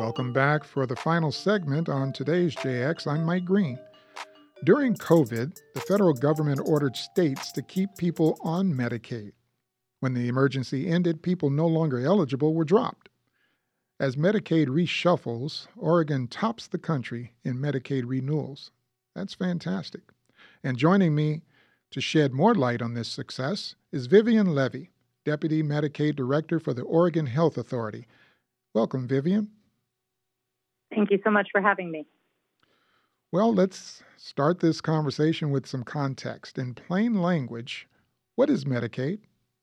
Welcome back for the final segment on today's JX. I'm Mike Green. During COVID, the federal government ordered states to keep people on Medicaid. When the emergency ended, people no longer eligible were dropped. As Medicaid reshuffles, Oregon tops the country in Medicaid renewals. That's fantastic. And joining me to shed more light on this success is Vivian Levy, Deputy Medicaid Director for the Oregon Health Authority. Welcome, Vivian. Thank you so much for having me. Well, let's start this conversation with some context. In plain language, what is Medicaid?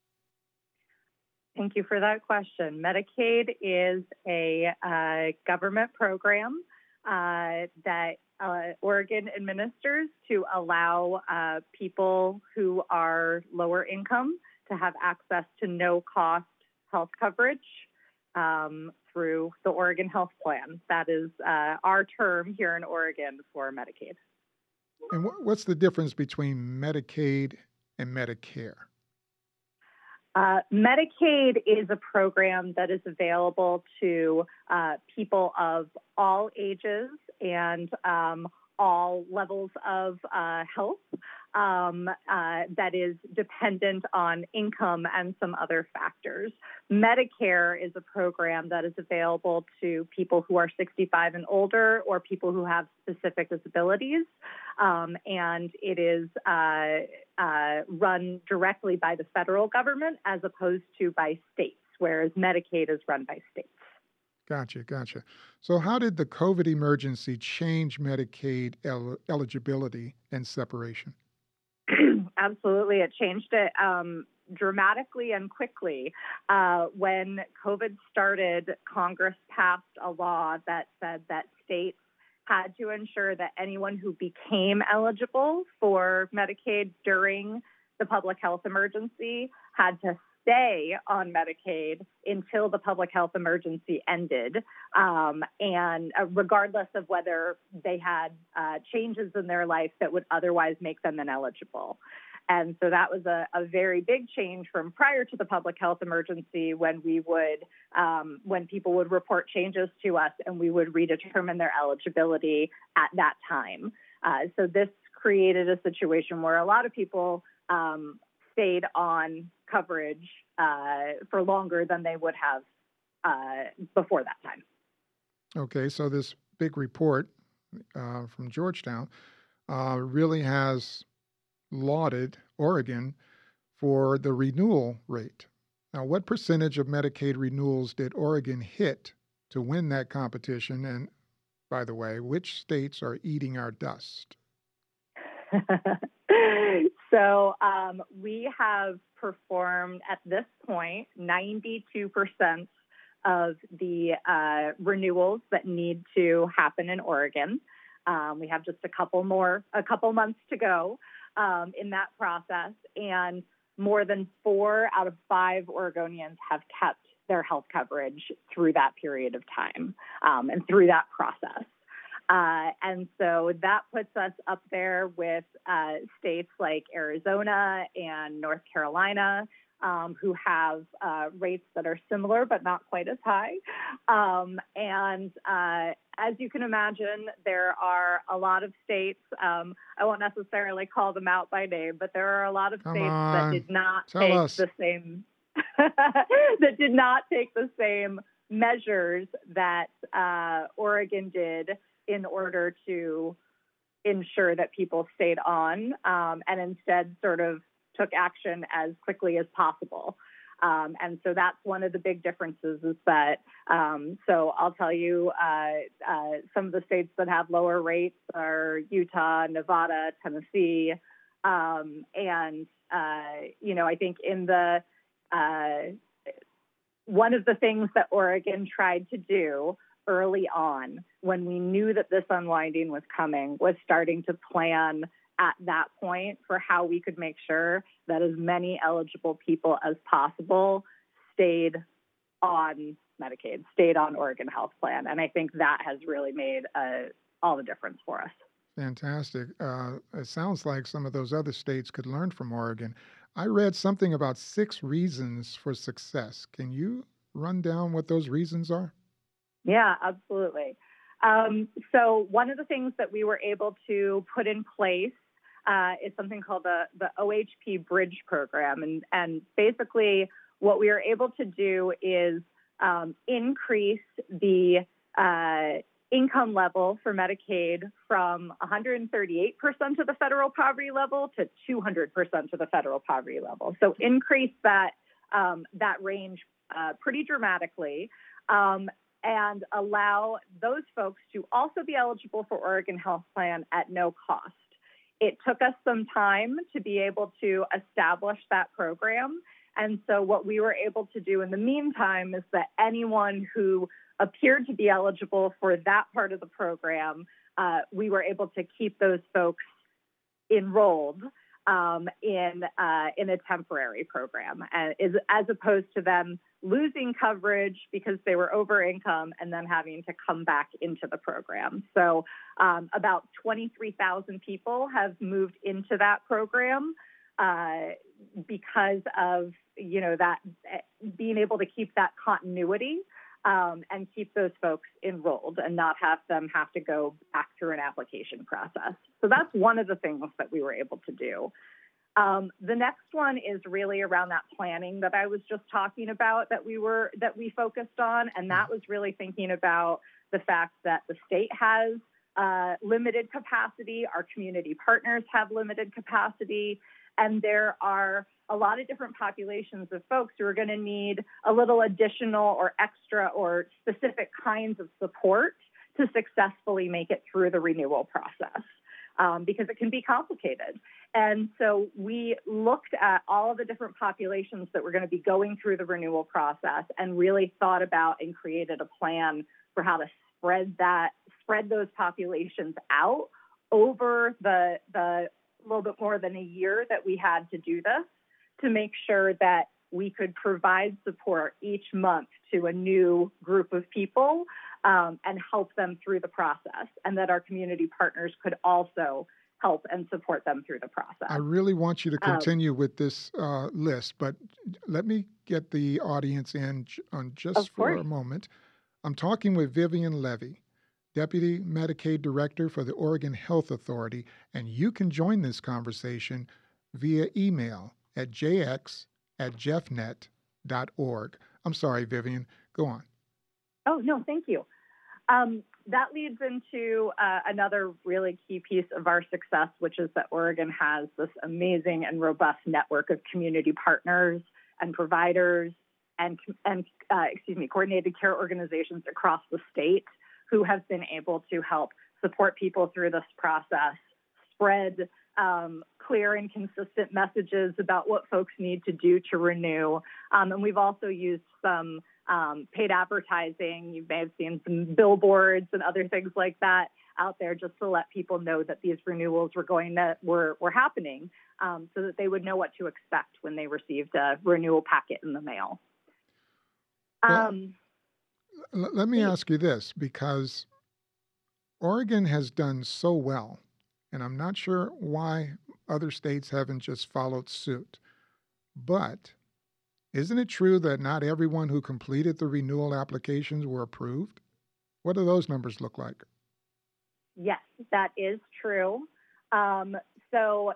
Thank you for that question. Medicaid is a government program that Oregon administers to allow people who are lower income to have access to no-cost health coverage through the Oregon Health Plan. That is our term here in Oregon for Medicaid. And what's the difference between Medicaid and Medicare? Medicaid is a program that is available to people of all ages and all levels of health that is dependent on income and some other factors. Medicare is a program that is available to people who are 65 and older or people who have specific disabilities, and it is run directly by the federal government as opposed to by states, whereas Medicaid is run by states. Gotcha. So how did the COVID emergency change Medicaid eligibility and separation? Absolutely. It changed it dramatically and quickly. When COVID started, Congress passed a law that said that states had to ensure that anyone who became eligible for Medicaid during the public health emergency had to stay on Medicaid until the public health emergency ended, and regardless of whether they had changes in their life that would otherwise make them ineligible. And so that was a very big change from prior to the public health emergency when we would, when people would report changes to us and we would redetermine their eligibility at that time. So this created a situation where a lot of people stayed on coverage for longer than they would have before that time. Okay, so this big report from Georgetown really has lauded Oregon for the renewal rate. Now, what percentage of Medicaid renewals did Oregon hit to win that competition? And by the way, which states are eating our dust? So we have performed at this point 92% of the renewals that need to happen in Oregon. We have just a couple months to go in that process, and more than 4 out of 5 Oregonians have kept their health coverage through that period of time and through that process. And so that puts us up there with states like Arizona and North Carolina, who have rates that are similar but not quite as high. And as you can imagine, there are a lot of states, I won't necessarily call them out by name, but there are a lot of states that did not take the same that did not take the same measures that Oregon did in order to ensure that people stayed on, and instead sort of took action as quickly as possible. And so that's one of the big differences is that, so I'll tell you, some of the states that have lower rates are Utah, Nevada, Tennessee. And, I think in the, one of the things that Oregon tried to do early on when we knew that this unwinding was coming was starting to plan at that point for how we could make sure that as many eligible people as possible stayed on Medicaid, stayed on Oregon Health Plan. And I think that has really made all the difference for us. Fantastic. It sounds like some of those other states could learn from Oregon. I read something about 6 reasons for success. Can you run down what those reasons are? Yeah, absolutely. So one of the things that we were able to put in place is something called the OHP Bridge Program. And basically what we are able to do is increase the income level for Medicaid from 138% of the federal poverty level to 200% of the federal poverty level. So increase that range pretty dramatically. And allow those folks to also be eligible for Oregon Health Plan at no cost. It took us some time to be able to establish that program. And so what we were able to do in the meantime is that anyone who appeared to be eligible for that part of the program, we were able to keep those folks enrolled in a temporary program, as opposed to them losing coverage because they were over income and then having to come back into the program. So about 23,000 people have moved into that program because of that being able to keep that continuity and keep those folks enrolled and not have them have to go back through an application process. So that's one of the things that we were able to do. The next one is really around that planning that I was just talking about that we focused on, and that was really thinking about the fact that the state has limited capacity, our community partners have limited capacity, and there are a lot of different populations of folks who are going to need a little additional or extra or specific kinds of support to successfully make it through the renewal process. Because it can be complicated. And so we looked at all of the different populations that were going to be going through the renewal process and really thought about and created a plan for how to spread those populations out over the little bit more than a year that we had to do this to make sure that we could provide support each month to a new group of people and help them through the process, and that our community partners could also help and support them through the process. I really want you to continue with this list, but let me get the audience in on just for a moment. I'm talking with Vivian Levy, Deputy Medicaid Director for the Oregon Health Authority, and you can join this conversation via email at jx@jeffnet.org. I'm sorry, Vivian, go on. Oh, no, thank you. That leads into another really key piece of our success, which is that Oregon has this amazing and robust network of community partners and providers and coordinated care organizations across the state who have been able to help support people through this process, spread clear and consistent messages about what folks need to do to renew. And we've also used some paid advertising. You may have seen some billboards and other things like that out there just to let people know that these renewals were happening so that they would know what to expect when they received a renewal packet in the mail. Let me ask you this, because Oregon has done so well, and I'm not sure why other states haven't just followed suit, but isn't it true that not everyone who completed the renewal applications were approved? What do those numbers look like? Yes, that is true. So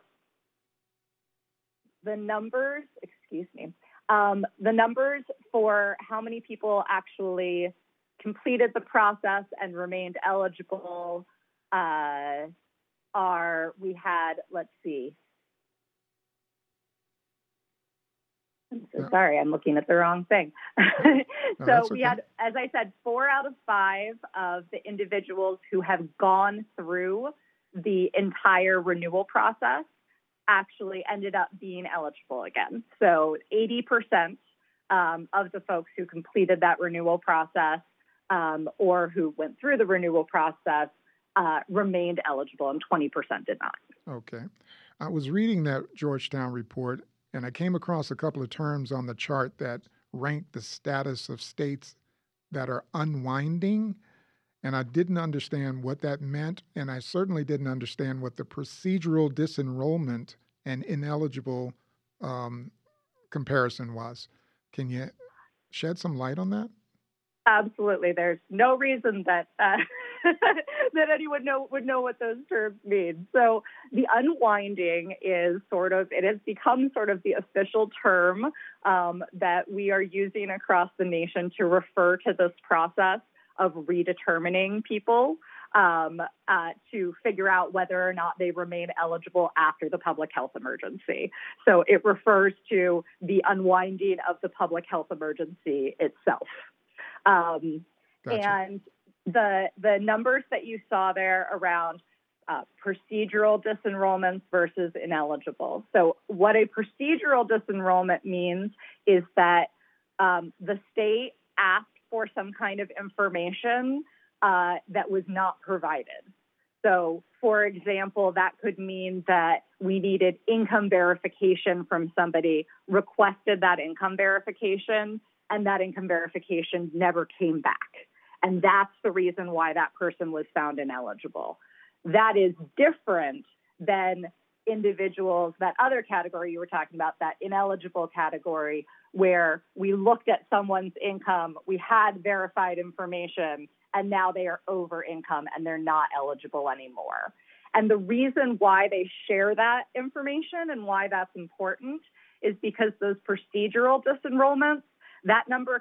the numbers, the numbers for how many people actually completed the process and remained eligible Sorry, I'm looking at the wrong thing. We had, as I said, 4 out of 5 of the individuals who have gone through the entire renewal process actually ended up being eligible again. So 80% of the folks who completed that renewal process or who went through the renewal process remained eligible, and 20% did not. Okay. I was reading that Georgetown report, and I came across a couple of terms on the chart that ranked the status of states that are unwinding, and I didn't understand what that meant, and I certainly didn't understand what the procedural disenrollment and ineligible comparison was. Can you shed some light on that? Absolutely. There's no reason that that anyone would know what those terms mean. So the unwinding it has become sort of the official term that we are using across the nation to refer to this process of redetermining people to figure out whether or not they remain eligible after the public health emergency. So it refers to the unwinding of the public health emergency itself. Gotcha. And the numbers that you saw there around procedural disenrollments versus ineligible. So what a procedural disenrollment means is that the state asked for some kind of information that was not provided. So, for example, that could mean that we needed income verification from somebody, requested that income verification, and that income verification never came back. And that's the reason why that person was found ineligible. That is different than individuals, that other category you were talking about, that ineligible category, where we looked at someone's income, we had verified information, and now they are over income and they're not eligible anymore. And the reason why they share that information and why that's important is because those procedural disenrollments, that number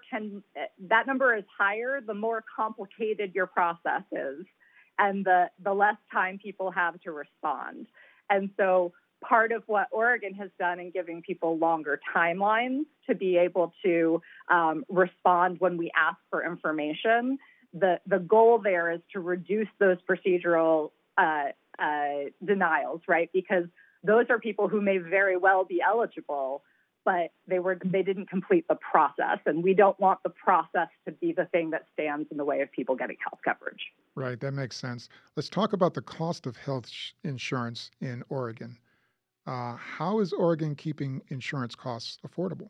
is higher the more complicated your process is and the less time people have to respond. And so part of what Oregon has done in giving people longer timelines to be able to respond when we ask for information, the goal there is to reduce those procedural denials, right? Because those are people who may very well be eligible, but they didn't complete the process, and we don't want the process to be the thing that stands in the way of people getting health coverage. Right, that makes sense. Let's talk about the cost of health insurance in Oregon. How is Oregon keeping insurance costs affordable?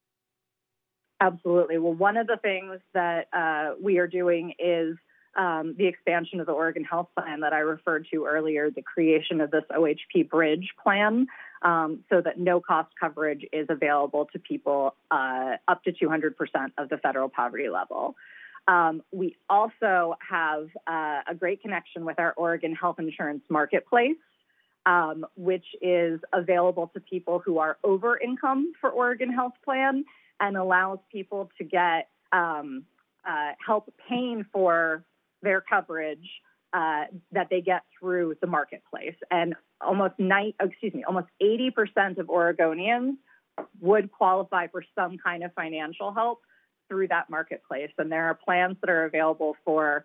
Absolutely. Well, one of the things that we are doing is the expansion of the Oregon Health Plan that I referred to earlier, the creation of this OHP Bridge plan, so that no-cost coverage is available to people up to 200% of the federal poverty level. We also have a great connection with our Oregon Health Insurance Marketplace, which is available to people who are over income for Oregon Health Plan and allows people to get help paying for their coverage that they get through the marketplace. And almost 80% of Oregonians would qualify for some kind of financial help through that marketplace. And there are plans that are available for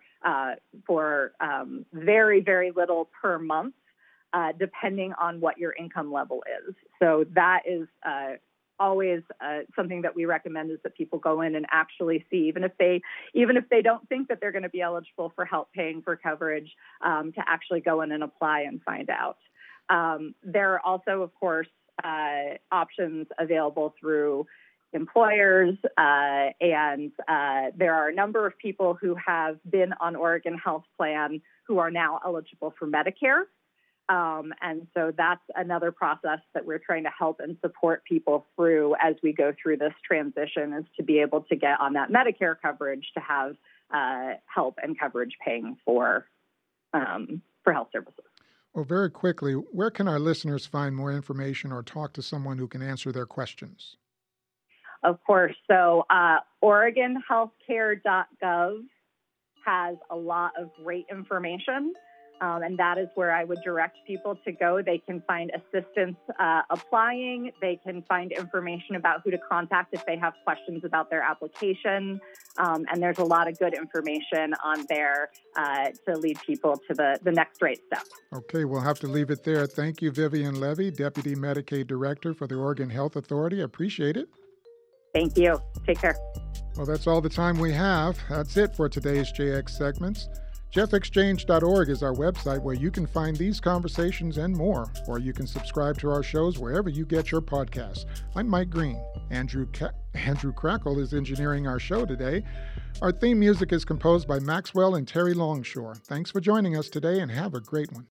very, very little per month, depending on what your income level is. So that is always something that we recommend, is that people go in and actually see, even if they don't think that they're going to be eligible for help paying for coverage, to actually go in and apply and find out. There are also, of course, options available through employers, and there are a number of people who have been on Oregon Health Plan who are now eligible for Medicare. And so that's another process that we're trying to help and support people through as we go through this transition, is to be able to get on that Medicare coverage to have help and coverage paying for health services. Well, very quickly, where can our listeners find more information or talk to someone who can answer their questions? Of course. So OregonHealthcare.gov has a lot of great information. And that is where I would direct people to go. They can find assistance applying. They can find information about who to contact if they have questions about their application. And there's a lot of good information on there to lead people to the next right step. Okay, we'll have to leave it there. Thank you, Vivian Levy, Deputy Medicaid Director for the Oregon Health Authority. Appreciate it. Thank you. Take care. Well, that's all the time we have. That's it for today's JX segments. JeffExchange.org is our website where you can find these conversations and more, or you can subscribe to our shows wherever you get your podcasts. I'm Mike Green. Andrew Crackle is engineering our show today. Our theme music is composed by Maxwell and Terry Longshore. Thanks for joining us today, and have a great one.